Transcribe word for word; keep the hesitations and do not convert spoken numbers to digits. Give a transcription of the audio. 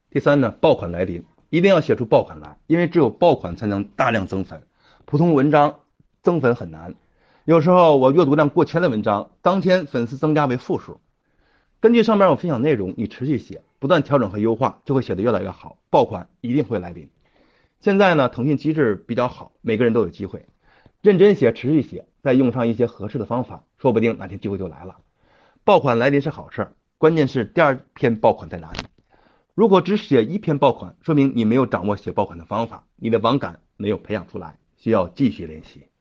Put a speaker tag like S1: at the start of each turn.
S1: 第三呢，爆款来临，一定要写出爆款来，因为只有爆款才能大量增粉，普通文章增粉很难。有时候我阅读量过千的文章，当天粉丝增加为负数。根据上面我分享内容，你持续写，不断调整和优化，就会写得越来越好，爆款一定会来临。现在呢，腾讯机制比较好，每个人都有机会，认真写，持续写，再用上一些合适的方法，说不定哪天机会就来了。爆款来临是好事儿，关键是第二篇爆款在哪里。如果只写一篇爆款，说明你没有掌握写爆款的方法，你的网感没有培养出来，需要继续练习。